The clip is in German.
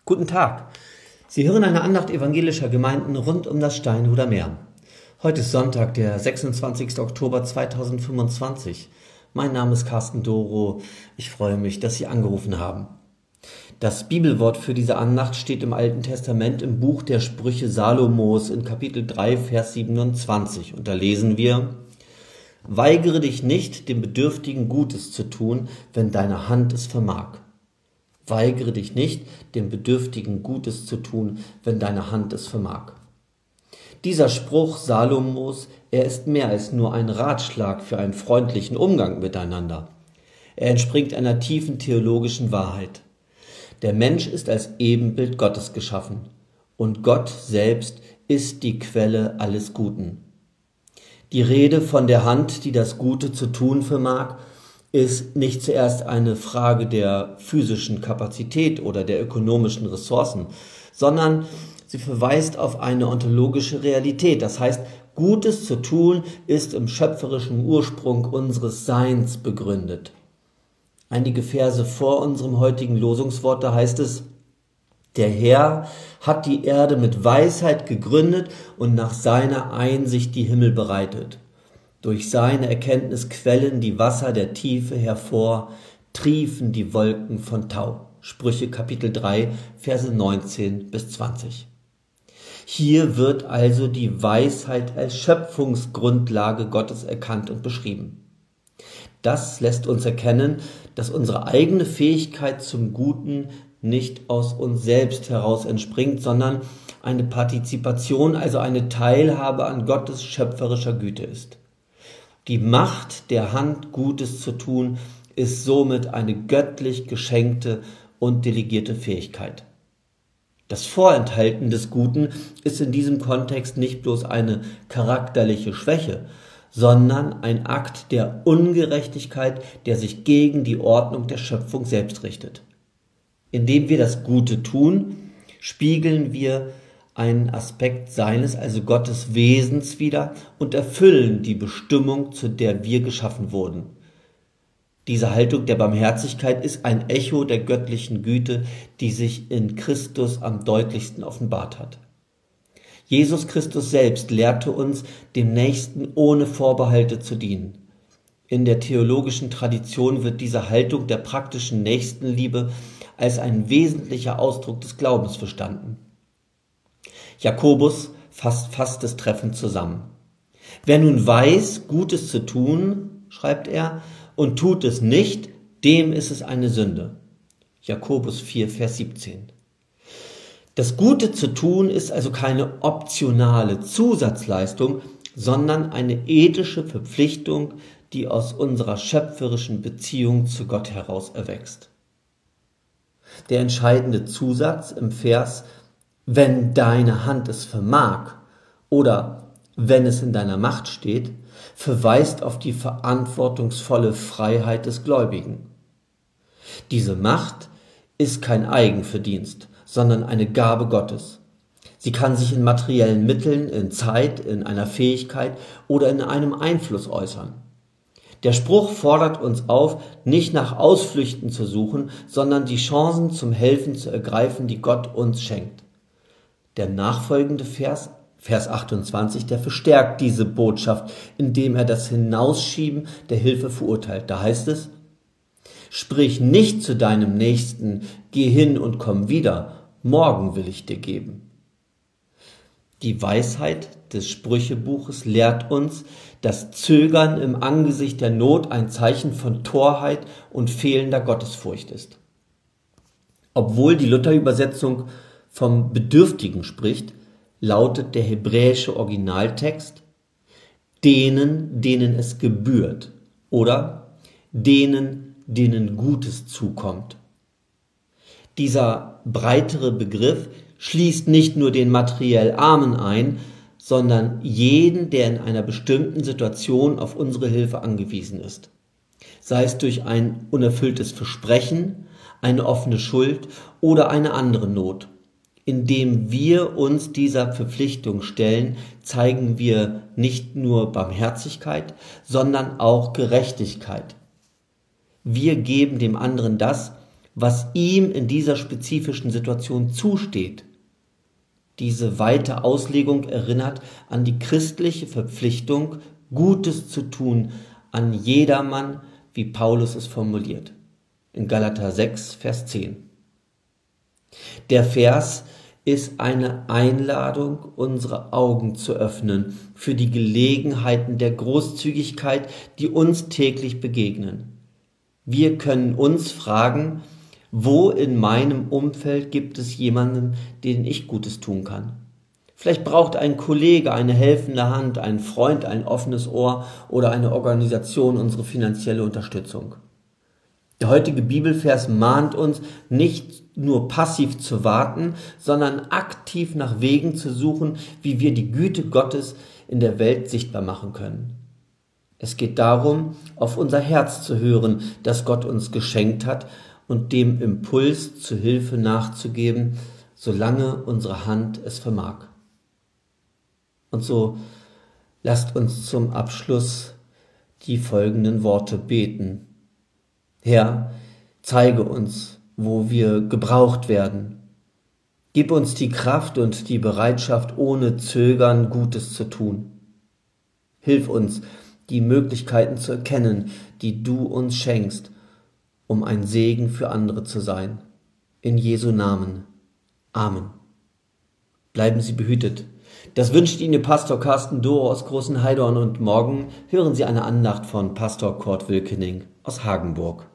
Guten Tag. Sie hören eine Andacht evangelischer Gemeinden rund um das Steinhuder Meer. Heute ist Sonntag, der 26. Oktober 2025. Mein Name ist Carsten Doro. Ich freue mich, dass Sie angerufen haben. Das Bibelwort für diese Andacht steht im Alten Testament im Buch der Sprüche Salomos in Kapitel 3, Vers 27. Und da lesen wir: Weigere dich nicht, dem Bedürftigen Gutes zu tun, wenn deine Hand es vermag. Weigere dich nicht, dem Bedürftigen Gutes zu tun, wenn deine Hand es vermag. Dieser Spruch Salomos, er ist mehr als nur ein Ratschlag für einen freundlichen Umgang miteinander. Er entspringt einer tiefen theologischen Wahrheit. Der Mensch ist als Ebenbild Gottes geschaffen und Gott selbst ist die Quelle alles Guten. Die Rede von der Hand, die das Gute zu tun vermag, ist nicht zuerst eine Frage der physischen Kapazität oder der ökonomischen Ressourcen, sondern sie verweist auf eine ontologische Realität. Das heißt, Gutes zu tun ist im schöpferischen Ursprung unseres Seins begründet. Einige Verse vor unserem heutigen Losungswort, da heißt es: Der Herr hat die Erde mit Weisheit gegründet und nach seiner Einsicht die Himmel bereitet. Durch seine Erkenntnis quellen die Wasser der Tiefe hervor, triefen die Wolken von Tau. Sprüche Kapitel 3, Verse 19 bis 20. Hier wird also die Weisheit als Schöpfungsgrundlage Gottes erkannt und beschrieben. Das lässt uns erkennen, dass unsere eigene Fähigkeit zum Guten nicht aus uns selbst heraus entspringt, sondern eine Partizipation, also eine Teilhabe an Gottes schöpferischer Güte ist. Die Macht der Hand, Gutes zu tun, ist somit eine göttlich geschenkte und delegierte Fähigkeit. Das Vorenthalten des Guten ist in diesem Kontext nicht bloß eine charakterliche Schwäche, sondern ein Akt der Ungerechtigkeit, der sich gegen die Ordnung der Schöpfung selbst richtet. Indem wir das Gute tun, spiegeln wir einen Aspekt seines, also Gottes Wesens wider und erfüllen die Bestimmung, zu der wir geschaffen wurden. Diese Haltung der Barmherzigkeit ist ein Echo der göttlichen Güte, die sich in Christus am deutlichsten offenbart hat. Jesus Christus selbst lehrte uns, dem Nächsten ohne Vorbehalte zu dienen. In der theologischen Tradition wird diese Haltung der praktischen Nächstenliebe als ein wesentlicher Ausdruck des Glaubens verstanden. Jakobus fasst es treffend zusammen. Wer nun weiß, Gutes zu tun, schreibt er, und tut es nicht, dem ist es eine Sünde. Jakobus 4, Vers 17. Das Gute zu tun ist also keine optionale Zusatzleistung, sondern eine ethische Verpflichtung, die aus unserer schöpferischen Beziehung zu Gott heraus erwächst. Der entscheidende Zusatz im Vers: Wenn deine Hand es vermag oder wenn es in deiner Macht steht, verweist auf die verantwortungsvolle Freiheit des Gläubigen. Diese Macht ist kein Eigenverdienst, sondern eine Gabe Gottes. Sie kann sich in materiellen Mitteln, in Zeit, in einer Fähigkeit oder in einem Einfluss äußern. Der Spruch fordert uns auf, nicht nach Ausflüchten zu suchen, sondern die Chancen zum Helfen zu ergreifen, die Gott uns schenkt. Der nachfolgende Vers 28, der verstärkt diese Botschaft, indem er das Hinausschieben der Hilfe verurteilt. Da heißt es: Sprich nicht zu deinem Nächsten, geh hin und komm wieder, morgen will ich dir geben. Die Weisheit des Sprüchebuches lehrt uns, dass Zögern im Angesicht der Not ein Zeichen von Torheit und fehlender Gottesfurcht ist. Obwohl die Luther-Übersetzung vom Bedürftigen spricht, lautet der hebräische Originaltext: denen, denen es gebührt oder denen, denen Gutes zukommt. Dieser breitere Begriff schließt nicht nur den materiell Armen ein, sondern jeden, der in einer bestimmten Situation auf unsere Hilfe angewiesen ist. Sei es durch ein unerfülltes Versprechen, eine offene Schuld oder eine andere Not. Indem wir uns dieser Verpflichtung stellen, zeigen wir nicht nur Barmherzigkeit, sondern auch Gerechtigkeit. Wir geben dem anderen das, was ihm in dieser spezifischen Situation zusteht. Diese weite Auslegung erinnert an die christliche Verpflichtung, Gutes zu tun an jedermann, wie Paulus es formuliert. In Galater 6, Vers 10. Der Vers ist eine Einladung, unsere Augen zu öffnen für die Gelegenheiten der Großzügigkeit, die uns täglich begegnen. Wir können uns fragen, wo in meinem Umfeld gibt es jemanden, den ich Gutes tun kann? Vielleicht braucht ein Kollege eine helfende Hand, ein Freund ein offenes Ohr oder eine Organisation unsere finanzielle Unterstützung. Der heutige Bibelvers mahnt uns, nicht nur passiv zu warten, sondern aktiv nach Wegen zu suchen, wie wir die Güte Gottes in der Welt sichtbar machen können. Es geht darum, auf unser Herz zu hören, das Gott uns geschenkt hat, und dem Impuls zur Hilfe nachzugeben, solange unsere Hand es vermag. Und so lasst uns zum Abschluss die folgenden Worte beten. Herr, zeige uns, wo wir gebraucht werden. Gib uns die Kraft und die Bereitschaft, ohne Zögern Gutes zu tun. Hilf uns, die Möglichkeiten zu erkennen, die du uns schenkst, um ein Segen für andere zu sein. In Jesu Namen. Amen. Bleiben Sie behütet. Das wünscht Ihnen Ihr Pastor Carsten Doro aus Großenheidorn, und morgen hören Sie eine Andacht von Pastor Kurt Wilkening aus Hagenburg.